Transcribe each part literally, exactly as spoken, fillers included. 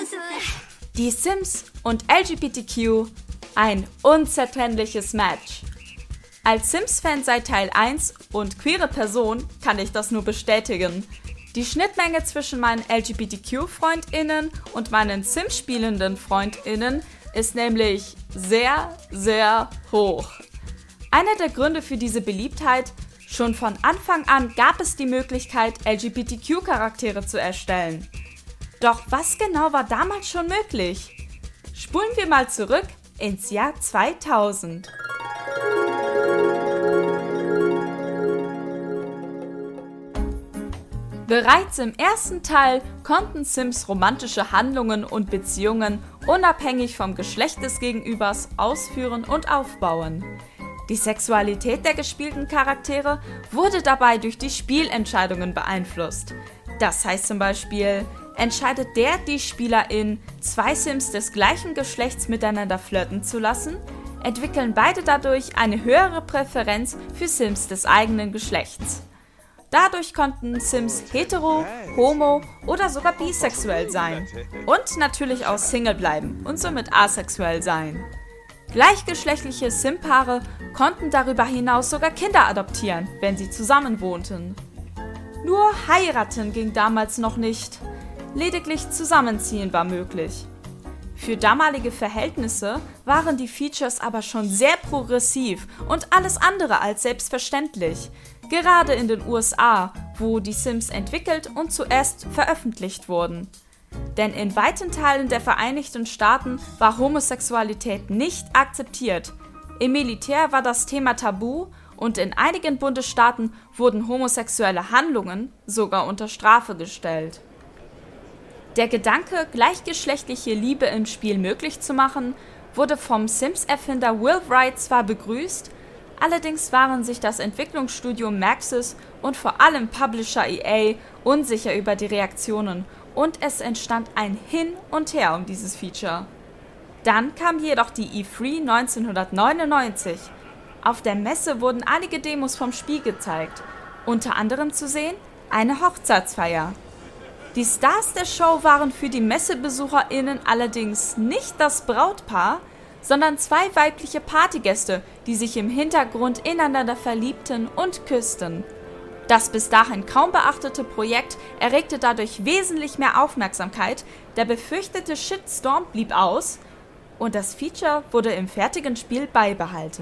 Die Sims und L G B T Q, ein unzertrennliches Match. Als Sims-Fan seit Teil eins und queere Person kann ich das nur bestätigen. Die Schnittmenge zwischen meinen L G B T Q-FreundInnen und meinen Sims-spielenden FreundInnen ist nämlich sehr, sehr hoch. Einer der Gründe für diese Beliebtheit: schon von Anfang an gab es die Möglichkeit, L G B T Q-Charaktere zu erstellen. Doch was genau war damals schon möglich? Spulen wir mal zurück ins Jahr zweitausend. Bereits im ersten Teil konnten Sims romantische Handlungen und Beziehungen unabhängig vom Geschlecht des Gegenübers ausführen und aufbauen. Die Sexualität der gespielten Charaktere wurde dabei durch die Spielentscheidungen beeinflusst. Das heißt zum Beispiel, entscheidet der die Spielerin, zwei Sims des gleichen Geschlechts miteinander flirten zu lassen, entwickeln beide dadurch eine höhere Präferenz für Sims des eigenen Geschlechts. Dadurch konnten Sims hetero, homo oder sogar bisexuell sein und natürlich auch Single bleiben und somit asexuell sein. Gleichgeschlechtliche Sim-Paare konnten darüber hinaus sogar Kinder adoptieren, wenn sie zusammen wohnten. Nur heiraten ging damals noch nicht, lediglich zusammenziehen war möglich. Für damalige Verhältnisse waren die Features aber schon sehr progressiv und alles andere als selbstverständlich, gerade in den U S A, wo die Sims entwickelt und zuerst veröffentlicht wurden. Denn in weiten Teilen der Vereinigten Staaten war Homosexualität nicht akzeptiert. Im Militär war das Thema tabu und in einigen Bundesstaaten wurden homosexuelle Handlungen sogar unter Strafe gestellt. Der Gedanke, gleichgeschlechtliche Liebe im Spiel möglich zu machen, wurde vom Sims-Erfinder Will Wright zwar begrüßt, allerdings waren sich das Entwicklungsstudio Maxis und vor allem Publisher E A unsicher über die Reaktionen und es entstand ein Hin und Her um dieses Feature. Dann kam jedoch die E drei neunzehnhundertneunundneunzig. Auf der Messe wurden einige Demos vom Spiel gezeigt, unter anderem zu sehen eine Hochzeitsfeier. Die Stars der Show waren für die MessebesucherInnen allerdings nicht das Brautpaar, sondern zwei weibliche Partygäste, die sich im Hintergrund ineinander verliebten und küssten. Das bis dahin kaum beachtete Projekt erregte dadurch wesentlich mehr Aufmerksamkeit, der befürchtete Shitstorm blieb aus und das Feature wurde im fertigen Spiel beibehalten.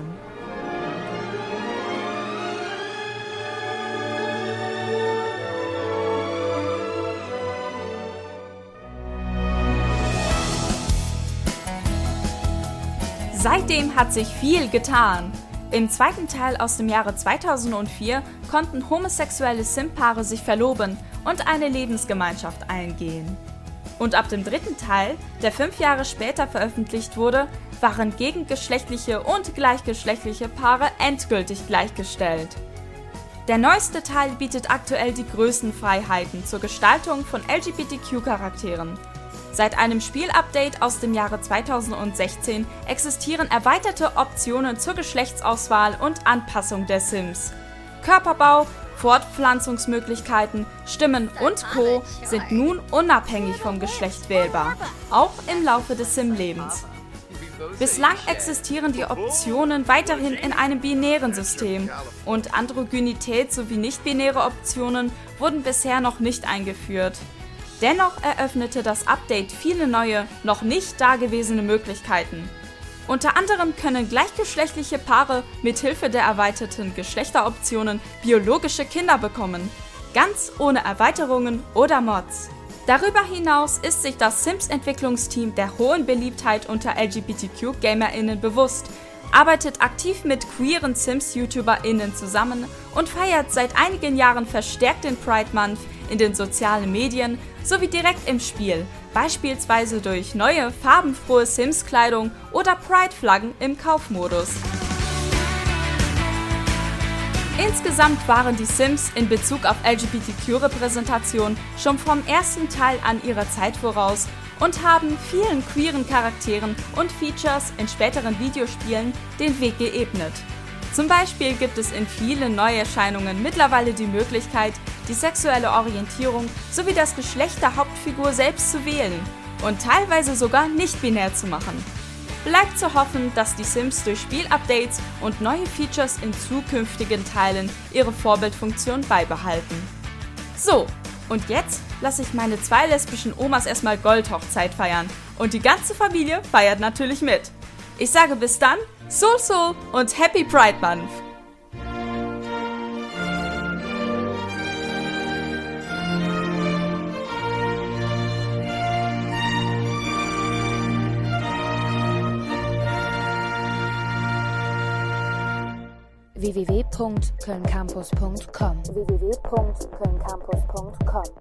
Seitdem hat sich viel getan. Im zweiten Teil aus dem Jahre zweitausendvier konnten homosexuelle Sim-Paare sich verloben und eine Lebensgemeinschaft eingehen. Und ab dem dritten Teil, der fünf Jahre später veröffentlicht wurde, waren gegengeschlechtliche und gleichgeschlechtliche Paare endgültig gleichgestellt. Der neueste Teil bietet aktuell die größten Freiheiten zur Gestaltung von L G B T Q-Charakteren. Seit einem Spielupdate aus dem Jahre zweitausendsechzehn existieren erweiterte Optionen zur Geschlechtsauswahl und Anpassung der Sims. Körperbau, Fortpflanzungsmöglichkeiten, Stimmen und Co. sind nun unabhängig vom Geschlecht wählbar, auch im Laufe des Sim-Lebens. Bislang existieren die Optionen weiterhin in einem binären System und Androgynität sowie nicht-binäre Optionen wurden bisher noch nicht eingeführt. Dennoch eröffnete das Update viele neue, noch nicht dagewesene Möglichkeiten. Unter anderem können gleichgeschlechtliche Paare mithilfe der erweiterten Geschlechteroptionen biologische Kinder bekommen, ganz ohne Erweiterungen oder Mods. Darüber hinaus ist sich das Sims-Entwicklungsteam der hohen Beliebtheit unter L G B T Q-GamerInnen bewusst, arbeitet aktiv mit queeren Sims-YouTuberInnen zusammen und feiert seit einigen Jahren verstärkt den Pride Month in den sozialen Medien sowie direkt im Spiel, beispielsweise durch neue farbenfrohe Sims-Kleidung oder Pride-Flaggen im Kaufmodus. Insgesamt waren die Sims in Bezug auf L G B T Q-Repräsentation schon vom ersten Teil an ihrer Zeit voraus und haben vielen queeren Charakteren und Features in späteren Videospielen den Weg geebnet. Zum Beispiel gibt es in vielen Neuerscheinungen mittlerweile die Möglichkeit, die sexuelle Orientierung sowie das Geschlecht der Hauptfigur selbst zu wählen. und teilweise sogar nicht binär zu machen. Bleibt zu hoffen, dass die Sims durch Spielupdates und neue Features in zukünftigen Teilen ihre Vorbildfunktion beibehalten. So, und jetzt lasse ich meine zwei lesbischen Omas erstmal Goldhochzeit feiern und die ganze Familie feiert natürlich mit. Ich sage bis dann, Sol Sol und Happy Pride Month! w w w punkt köln campus punkt com w w w punkt köln campus punkt com